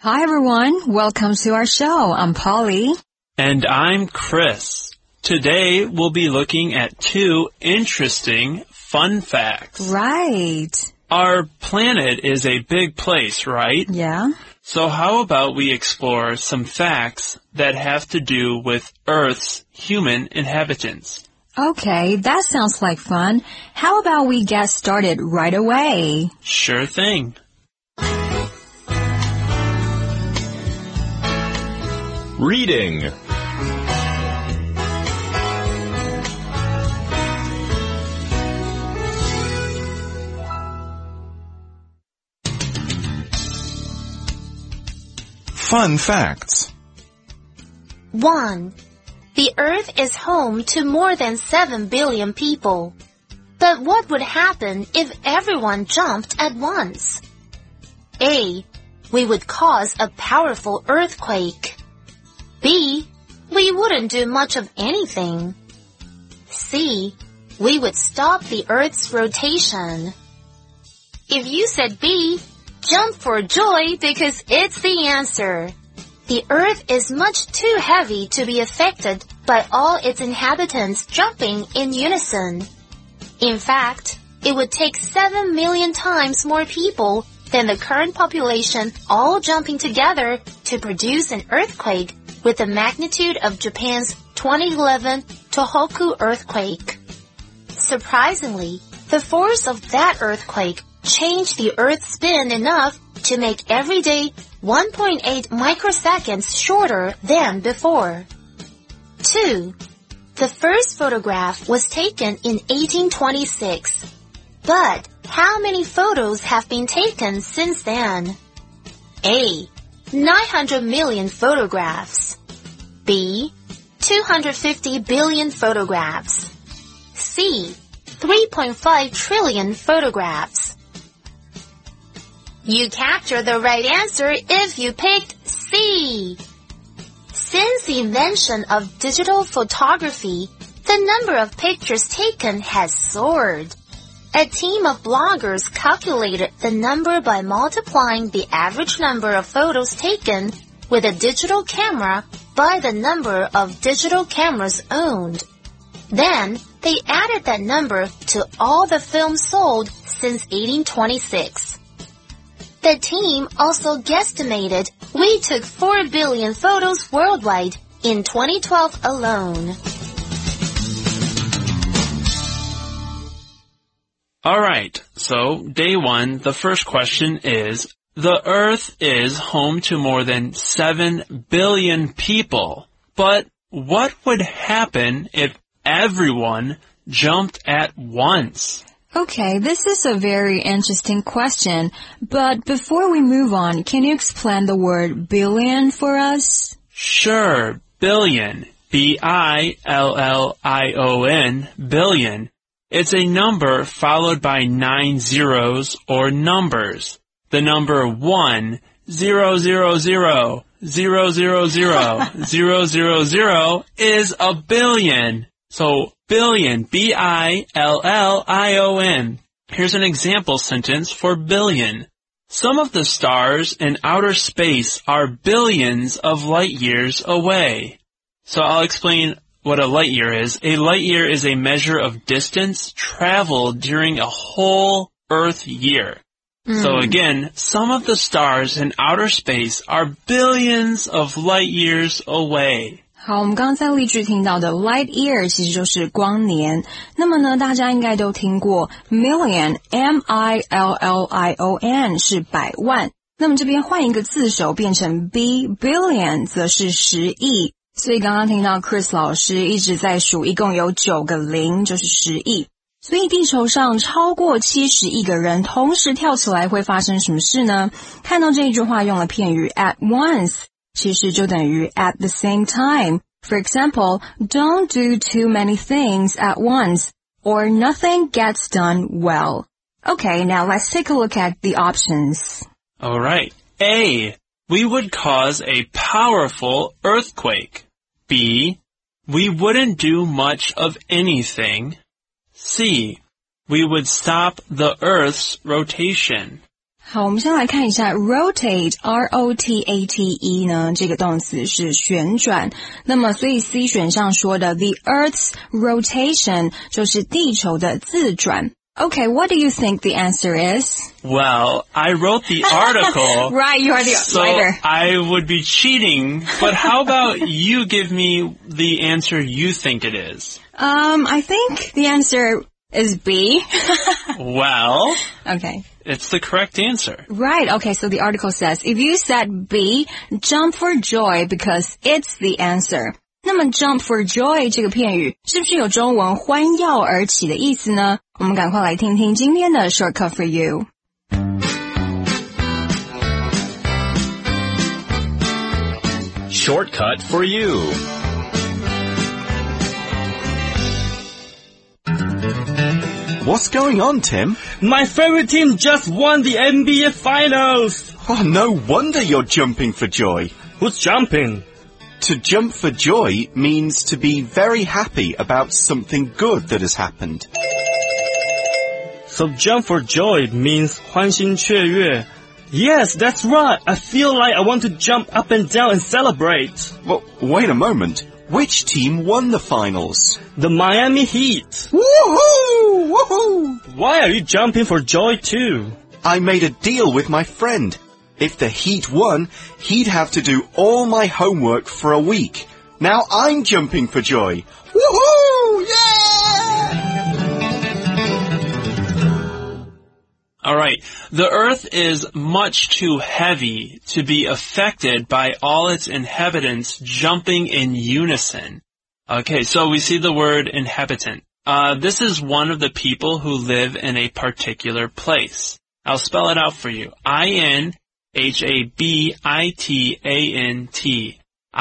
Hi everyone, welcome to our show. I'm Polly. And I'm Chris. Today we'll be looking at two interesting fun facts. Right. Our planet is a big place, right? Yeah. So how about we explore some facts that have to do with Earth's human inhabitants? Okay, that sounds like fun. How about we get started right away? Sure thing. Reading. Fun facts. 1. The Earth is home to more than 7 billion people. But what would happen if everyone jumped at once? A. We would cause a powerful earthquake. B. We wouldn't do much of anything. C. We would stop the Earth's rotation. If you said B, jump for joy because it's the answer. The Earth is much too heavy to be affected by all its inhabitants jumping in unison. In fact, it would take 7 million times more people than the current population all jumping together to produce an earthquake with the magnitude of Japan's 2011 Tohoku earthquake. Surprisingly, the force of that earthquake changed the Earth's spin enough to make every day 1.8 microseconds shorter than before. 2. The first photograph was taken in 1826. But how many photos have been taken since then? A. 900 million photographs. B. 250 billion photographs. C. 3.5 trillion photographs. You captured the right answer if you picked C. Since the invention of digital photography, the number of pictures taken has soared. A team of bloggers calculated the number by multiplying the average number of photos taken with a digital camera by the number of digital cameras owned. Then, they added that number to all the films sold since 1826. The team also guesstimated we took 4 billion photos worldwide in 2012 alone. Alright, so day one, the first question is, the Earth is home to more than 7 billion people. But what would happen if everyone jumped at once? Okay, this is a very interesting question. But before we move on, can you explain the word billion for us? Sure, billion. B-I-L-L-I-O-N, billion. It's a number followed by 9 zeros or numbers. The number 1, 0, 0, 0, 0, 0, 0, 0, 0, 0 is a billion. So, billion, B-I-L-L-I-O-N. Here's an example sentence for billion. Some of the stars in outer space are billions of light years away. So I'll explain what a light year is. A light year is a measure of distance traveled during a whole Earth year. So again, some of the stars in outer space are billions of light years away. 好，我们刚刚在例句听到的 light year 其实就是光年。那么呢，大家应该都听过 million, M-I-L-L-I-O-N 是百万。那么这边换一个字首变成 billion 则是10亿。所以刚刚听到 Chris 老师一直在数，一共有9个0，就是10亿。所以地球上超过70亿个人同时跳起来会发生什么事呢？看到这一句话用了片语 at once， 其实就等于 at the same time. For example, don't do too many things at once, or nothing gets done well. Okay, now let's take a look at the options. Alright. A. We would cause a powerful earthquake. B. We wouldn't do much of anything. C. We would stop the Earth's rotation. 好，我们先来看一下 rotate, R-O-T-A-T-E 呢，这个动词是旋转。那么所以 C 选项说的 the Earth's rotation 就是地球的自转。Okay, what do you think the answer is? Well, I wrote the article. Right, you are the writer. So I would be cheating. But how about you give me the answer you think it is? I think the answer is B. Well, Okay. it's the correct answer. Right, okay, so the article says, if you said B, jump for joy because it's the answer. 那么 jump for joy 这个片语是不是有中文欢跃而起的意思呢？我们赶快来听听今天的 shortcut for you。 Shortcut for you. What's going on, Tim? My favorite team just won the NBA Finals! Oh, no wonder you're jumping for joy. Who's jumping? To jump for joy means to be very happy about something good that has happened. So jump for joy means 欢欣雀跃. Yes, that's right. I feel like I want to jump up and down and celebrate. Well, wait a moment. Which team won the finals? The Miami Heat. Woohoo! Woohoo! Why are you jumping for joy too? I made a deal with my friend. If the Heat won, he'd have to do all my homework for a week. Now I'm jumping for joy. Woohoo! Yeah! All right. The Earth is much too heavy to be affected by all its inhabitants jumping in unison. Okay, so we see the word inhabitant. This is one of the people who live in a particular place. I'll spell it out for you. I-N-H-A-B-I-T-A-N-T.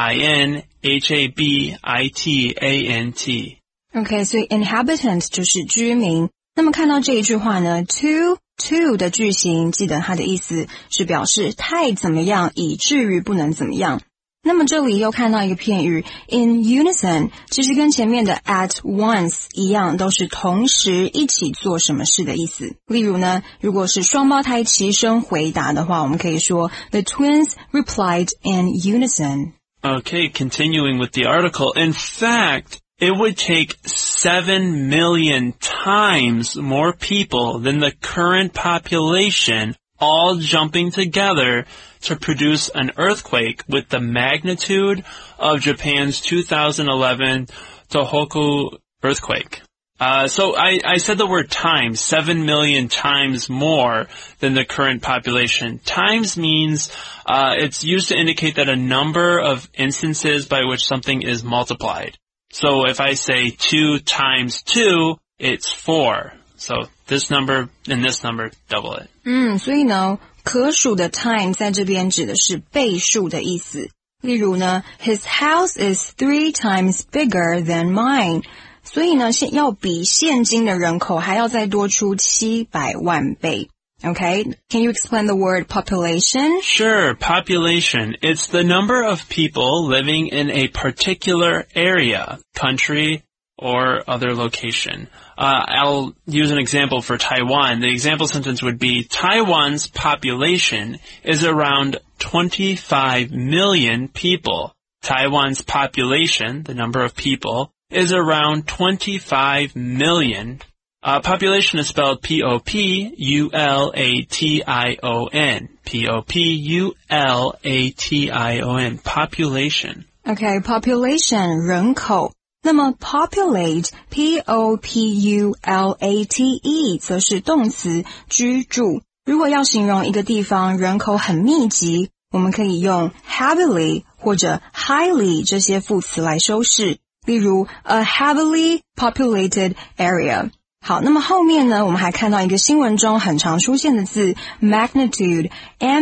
I-N-H-A-B-I-T-A-N-T. Okay, 所以 inhabitant 就是居民。那么看到这一句话呢 to 的句型，记得它的意思是表示太怎么样以至于不能怎么样。那么这里又看到一个片语 in unison， 其实跟前面的 at once 一样，都是同时一起做什么事的意思。例如呢，如果是双胞胎齐声回答的话，我们可以说 the twins replied in unison. Okay, continuing with the article. In fact, it would take 7 million times more people than the current population all jumping together to produce an earthquake with the magnitude of Japan's 2011 Tohoku earthquake. So I said the word times, 7 million times more than the current population. Times means it's used to indicate that a number of instances by which something is multiplied. So if I say 2 times 2, it's 4. So this number and this number, double it. 所以呢，可数的 time 在这边指的是倍数的意思。例如呢 ，His house is 3 times bigger than mine. 所以呢，要比现今的人口还要再多出700万倍。Okay, can you explain the word population? Sure, population. It's the number of people living in a particular area, country, or other location. I'll use an example for Taiwan. The example sentence would be, Taiwan's population is around 25 million people. Taiwan's population, the number of people, is around 25 million. Population is spelled P-O-P-U-L-A-T-I-O-N. P-O-P-U-L-A-T-I-O-N. Population. Okay, population 人口。那么 populate, P-O-P-U-L-A-T-E 则是动词居住。如果要形容一个地方人口很密集，我们可以用 heavily 或者 highly 这些副词来修饰。例如 a heavily populated area。好，那么后面呢，我们还看到一个新闻中很常出现的字 magnitude,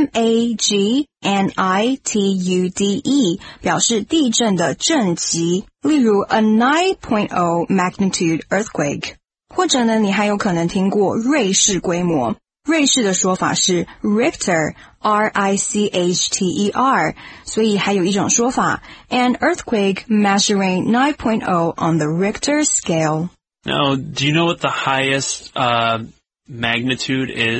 M-A-G-N-I-T-U-D-E 表示地震的震级，例如 a 9.0 magnitude earthquake。或者呢，你还有可能听过瑞士规模，瑞士的说法是 Richter, R-I-C-H-T-E-R， 所以还有一种说法 an earthquake measuring 9.0 on the Richter scale. Now, do you know what the highest magnitude is?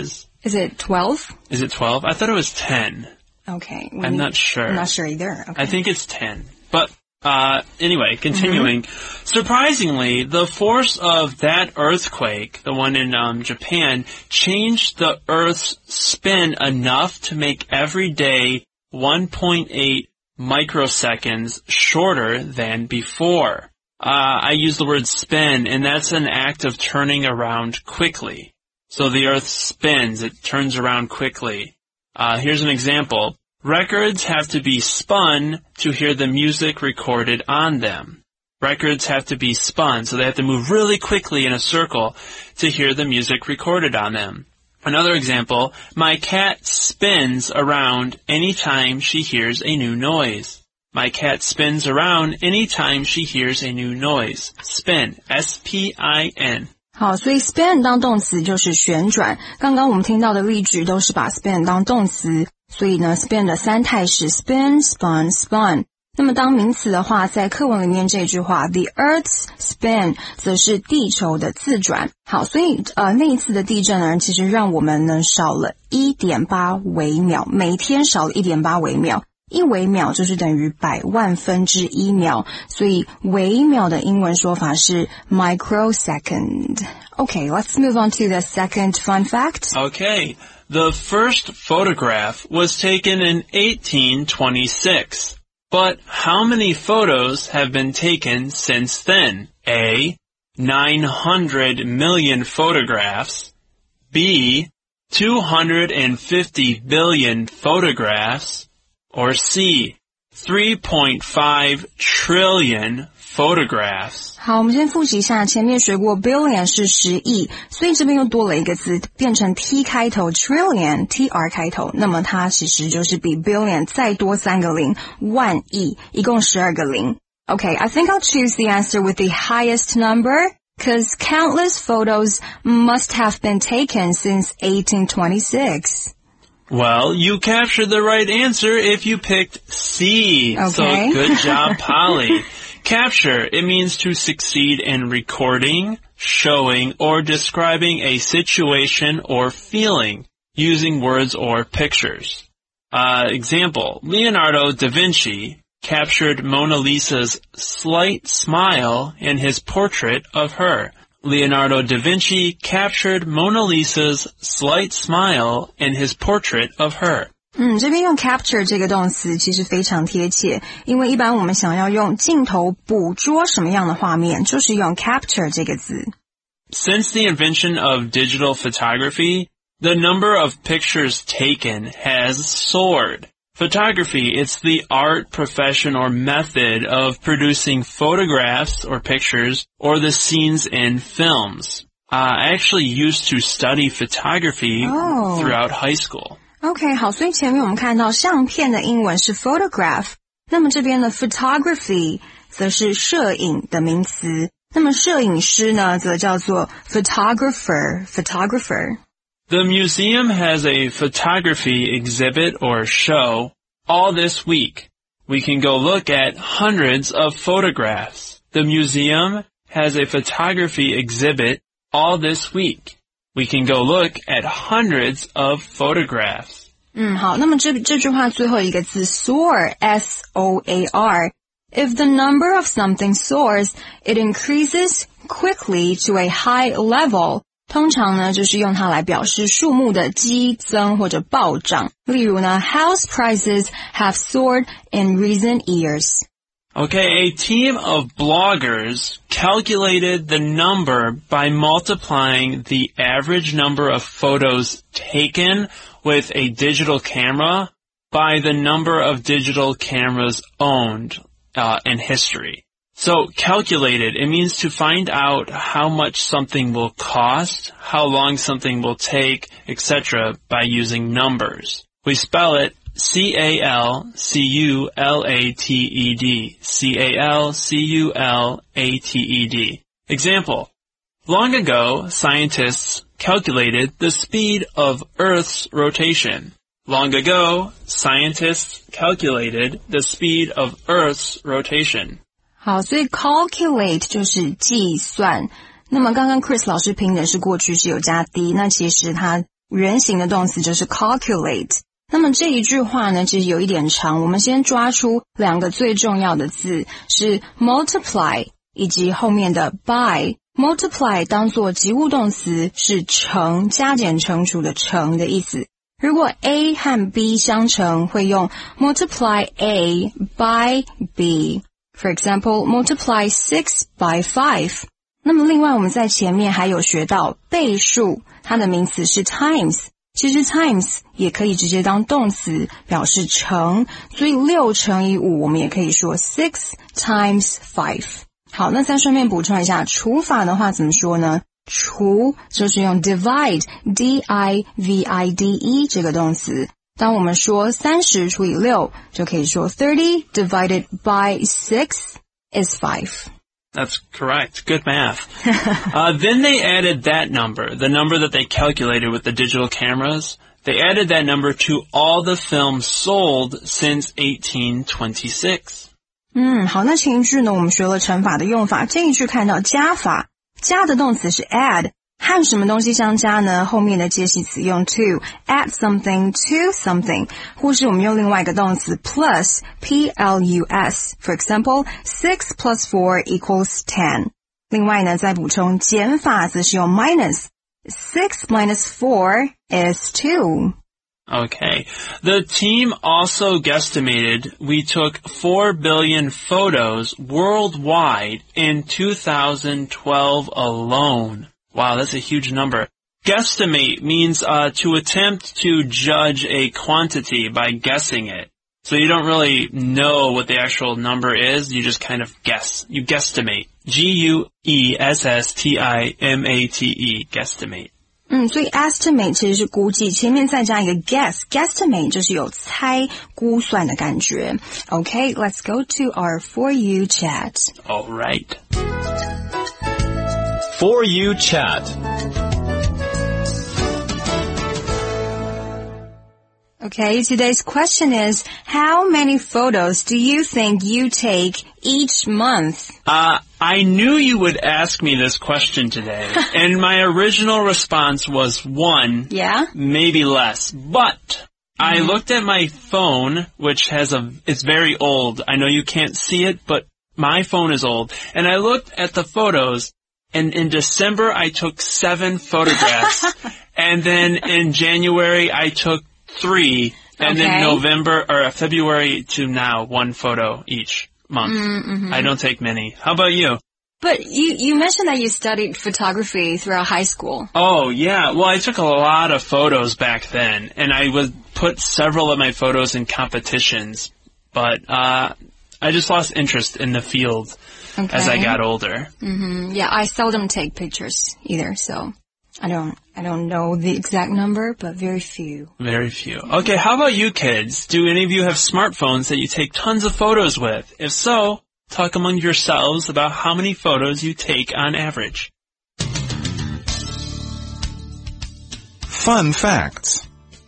Is it 12? Is it 12? I thought it was 10. Okay. I'm not sure. I'm not sure either. Okay. I think it's 10. But anyway, continuing. Surprisingly, the force of that earthquake, the one in Japan, changed the Earth's spin enough to make every day 1.8 microseconds shorter than before. I use the word spin, and that's an act of turning around quickly. So the Earth spins, it turns around quickly. Here's an example. Records have to be spun to hear the music recorded on them. Records have to be spun, so they have to move really quickly in a circle to hear the music recorded on them. Another example, my cat spins around anytime she hears a new noise. My cat spins around anytime she hears a new noise. Spin, S-P-I-N. 好，所以 spin 当动词就是旋转。刚刚我们听到的例句都是把 spin 当动词，所以呢 spin 的三态是 spin, spun, spun。那么当名词的话，在课文里面这句话 The Earth's spin 则是地球的自转。好，所以那一次的地震呢，其实让我们呢少了 1.8 微秒，每天少了 1.8 微秒。1微秒就是等于100万分之1秒，所以微秒的英文说法是 microsecond. Okay, let's move on to the second fun fact. Okay, the first photograph was taken in 1826. But how many photos have been taken since then? A. 900 million photographs. B. 250 billion photographs.Or C, 3.5 trillion photographs. 好，我们先复习一下，前面学过 billion 是10亿，所以这边又多了一个字，变成 T 开头 trillion, TR 开头，那么它其实就是比 billion 再多3个零，万亿，一共12个零。Okay, I think I'll choose the answer with the highest number, because countless photos must have been taken since 1826.Well, you captured the right answer if you picked C. Okay. So good job, Polly. Capture, it means to succeed in recording, showing, or describing a situation or feeling using words or pictures. Example, Leonardo da Vinci captured Mona Lisa's slight smile in his portrait of her.Leonardo da Vinci captured Mona Lisa's slight smile in his portrait of her. 这边用 capture 这个动词其实非常贴切，因为一般我们想要用镜头捕捉什么样的画面，就是用 capture 这个字。 Since the invention of digital photography, the number of pictures taken has soared.Photography, it's the art, profession, or method of producing photographs or pictures or the scenes in films. I actually used to study photography throughout high school. OK, 好，所以前面我们看到相片的英文是 photograph， 那么这边的 photography 则是摄影的名词，那么摄影师呢则叫做 photographer.The museum has a photography exhibit or show all this week. We can go look at hundreds of photographs. The museum has a photography exhibit all this week. We can go look at hundreds of photographs. 好，那么这句话最后一个字 soar, S-O-A-R. If the number of something soars, it increases quickly to a high level.通常呢，就是用它来表示数目的激增或者暴涨。例如呢 ，house prices have soared in recent years. Okay, a team of bloggers calculated the number by multiplying the average number of photos taken with a digital camera by the number of digital cameras owned in history.So, calculated, it means to find out how much something will cost, how long something will take, etc. by using numbers. We spell it C-A-L-C-U-L-A-T-E-D. C-A-L-C-U-L-A-T-E-D. Example. Long ago, scientists calculated the speed of Earth's rotation. Long ago, scientists calculated the speed of Earth's rotation. 好，所以 calculate 就是计算。那么刚刚 Chris 老师拼的是过去式有加 d， 那其实它原形的动词就是 calculate。那么这一句话呢，其实有一点长，我们先抓出两个最重要的字，是 multiply 以及后面的 by。multiply 当作及物动词，是乘，加减乘除的乘的意思。如果 A 和 B 相乘，会用 multiply A by B。For example, multiply 6 by 5。那么另外我们在前面还有学到倍数，它的名词是 times。其实 times 也可以直接当动词，表示乘，所以6乘以5我们也可以说6 times 5。好，那再顺便补充一下，除法的话怎么说呢？除就是用 divide, D-I-V-I-D-E 这个动词。当我们说30除以6，就可以说30 divided by 6 is 5。That's correct. Good math. Then they added that number, the number that they calculated with the digital cameras. They added that number to all the films sold since 1826. 好，那前一句呢，我们学了乘法的用法，这一句看到加法，加的动词是 add， 和什么东西相加呢？后面的介系词用 to， add something to something， 或是我们用另外一个动词 plus, P-L-U-S。 For example, 6 plus 4 equals 10。 另外呢，再补充减法则是用 minus， 6 minus 4 is 2。Okay. The team also guesstimated we took 4 billion photos worldwide in 2012 alone. Wow, that's a huge number. Guesstimate means to attempt to judge a quantity by guessing it. So you don't really know what the actual number is, you just kind of guess. You guesstimate. G-U-E-S-S-T-I-M-A-T-E. Guesstimate. 所以 estimate 其实是估计，前面再加一个 guesstimate 就是有猜估算的感觉。Okay, let's go to our For You chat. All right. For You chat. Okay, today's question is, how many photos do you think you take each month? I knew you would ask me this question today, and my original response was 1, maybe less. But I looked at my phone, which it's very old. I know you can't see it, but my phone is old. And I looked at the photos, and in December I took 7 photographs, and then in January I took 3, and then November or February to now 1 photo each month. I don't take many. How about you? But you mentioned that you studied photography throughout high school. Oh, yeah. Well, I took a lot of photos back then, and I would put several of my photos in competitions, but I just lost interest in the field as I got older. Yeah, I seldom take pictures either, so I don't know the exact number, but very few. Very few. Okay, how about you kids? Do any of you have smartphones that you take tons of photos with? If so, talk among yourselves about how many photos you take on average. Fun facts.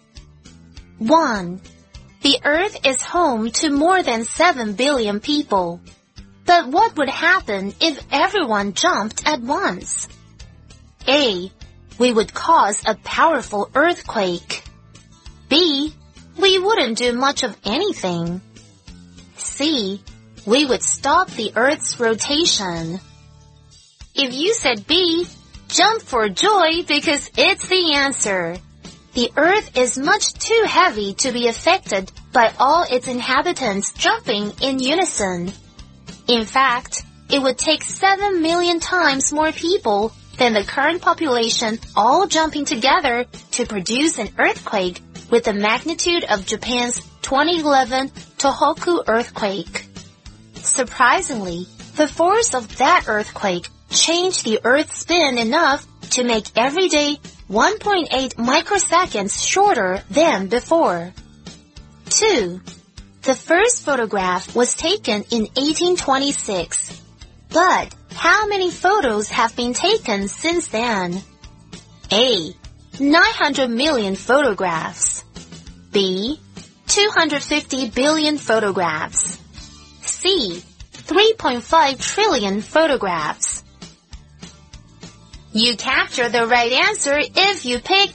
1. The Earth is home to more than 7 billion people. But what would happen if everyone jumped at once? A. We would cause a powerful earthquake. B. We wouldn't do much of anything. C. We would stop the Earth's rotation. If you said B, jump for joy because it's the answer. The Earth is much too heavy to be affected by all its inhabitants jumping in unison. In fact, it would take 7 million times more people than the current population all jumping together to produce an earthquake with the magnitude of Japan's 2011 Tohoku earthquake. Surprisingly, the force of that earthquake changed the Earth's spin enough to make every day 1.8 microseconds shorter than before. 2. The first photograph was taken in 1826. But how many photos have been taken since then? A. 900 million photographs. B. 250 billion photographs. C. 3.5 trillion photographs. You captured the right answer if you picked C.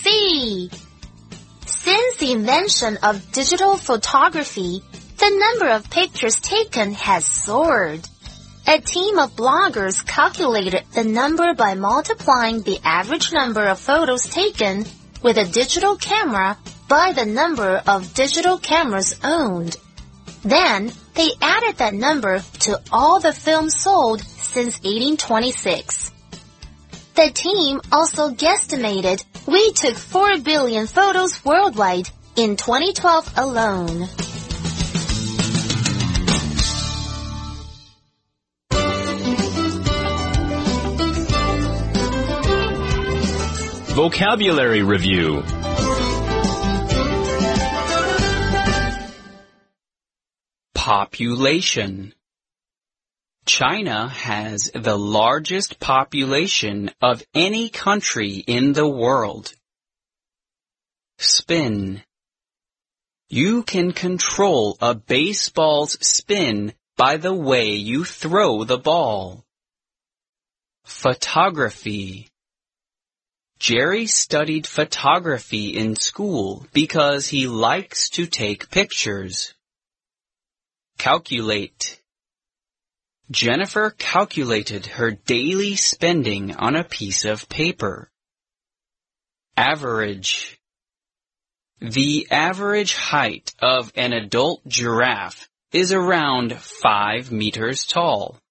C. Since the invention of digital photography, the number of pictures taken has soared. A team of bloggers calculated the number by multiplying the average number of photos taken with a digital camera by the number of digital cameras owned. Then, they added that number to all the films sold since 1826. The team also guesstimated we took 4 billion photos worldwide in 2012 alone. Vocabulary Review. Population. China has the largest population of any country in the world. Spin. You can control a baseball's spin by the way you throw the ball. Photography. Jerry studied photography in school because he likes to take pictures. Calculate. Jennifer calculated her daily spending on a piece of paper. Average. The average height of an adult giraffe is around 5 meters tall.